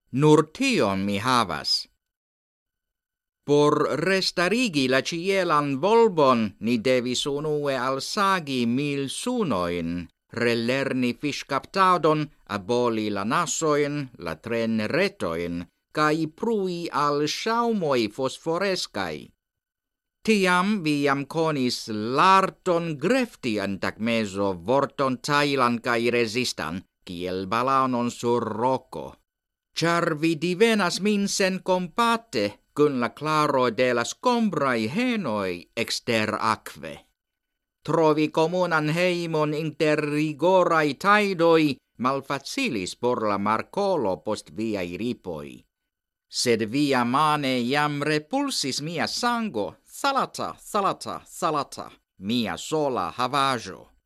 nur tion mi havas. Por restarigi la cielan volbon, ni devis unue alsagi 1000 sunoin, relerni fiŝkaptadon, aboli la nasoin, la trenretoin, kai prui al ŝaŭmoj fosforeskai. Tiam vi jam konis l'arton grefti antagmezo vorton tailan kai resistan, kiel balanon sur roko. Char vi divenas min sen compate, kun la claro de la scombrai henoi exter aquae. Trovi comunan heimon inter rigorai taidoi malfacilis por la marcolo post viai ripoi. Sed via mane jam repulsis mia sango, salata, salata, salata, mia sola havajo.